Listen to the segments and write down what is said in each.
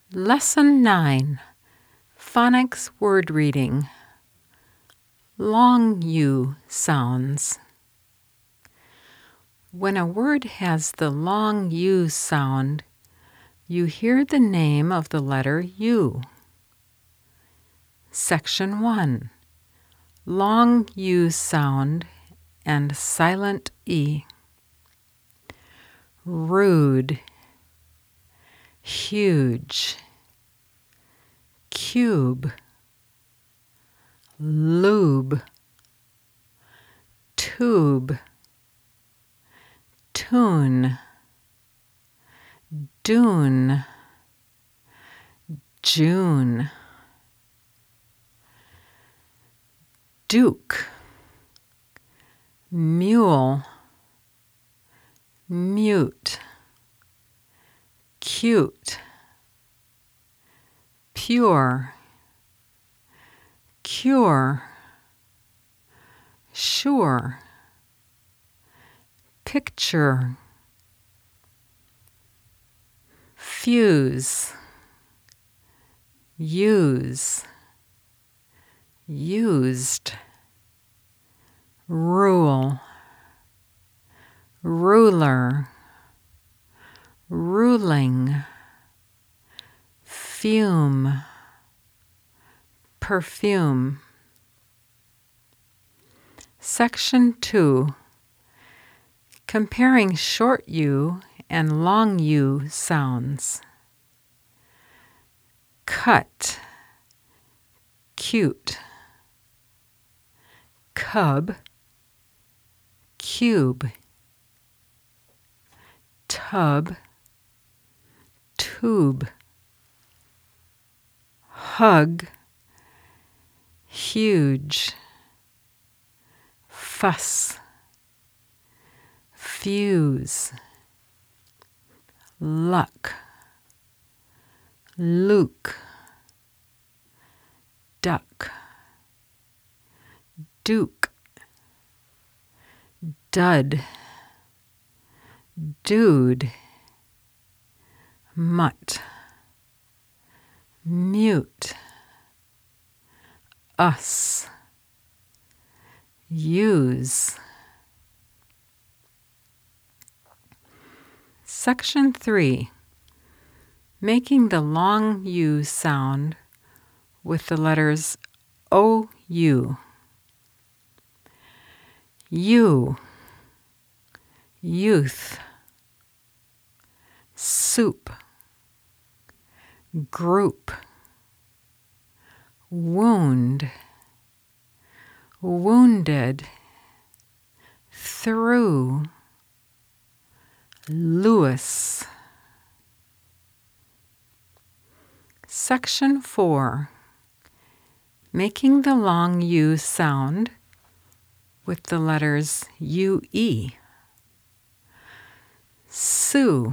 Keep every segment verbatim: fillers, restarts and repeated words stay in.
Lesson nine, Phonics Word Reading. Long U sounds. When a word has the long U sound, you hear the name of the letter U. Section one, long U sound and silent E. Rude, huge, cube, lube, tube, tune, dune, June, duke, mule, mute, cute, pure, cure, sure, picture, fuse, use, used, rule, ruler, ruling, fume, perfume. Section two, comparing short U and long U sounds. Cut, cute, cub, cube, tub, tube, hug, huge, fuss, fuse, luck, Luke, duck, duke, dud, dude, mutt, mute, us, use. Section three, making the long U sound with the letters O U. U, youth, soup, group, wound, wounded, through, Lewis. Section four, making the long U sound with the letters U E. Sue,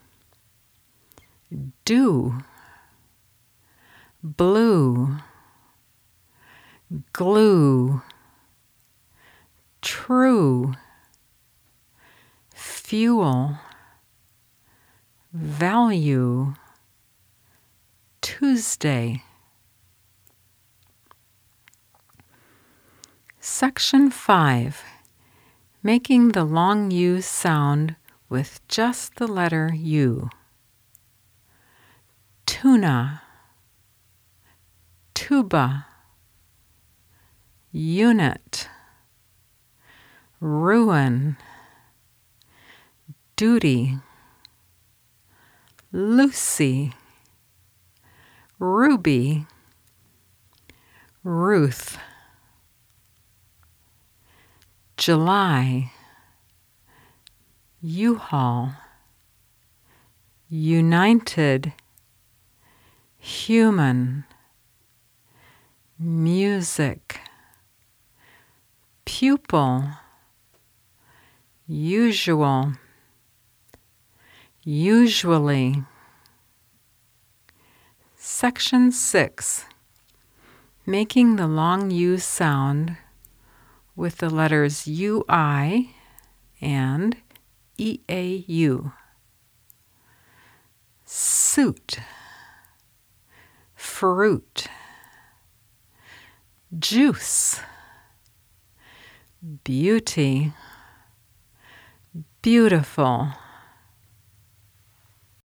do, blue, glue, true, fuel, value, Tuesday. Section five, making the long U sound with just the letter U. Tuna, tuba, unit, ruin, duty, Lucy, Ruby, Ruth, July, U-Haul, united, human, music, pupil, usual, usually. Section six, making the long U sound with the letters U I and E A U. Suit, fruit. Juice. Beauty. Beautiful.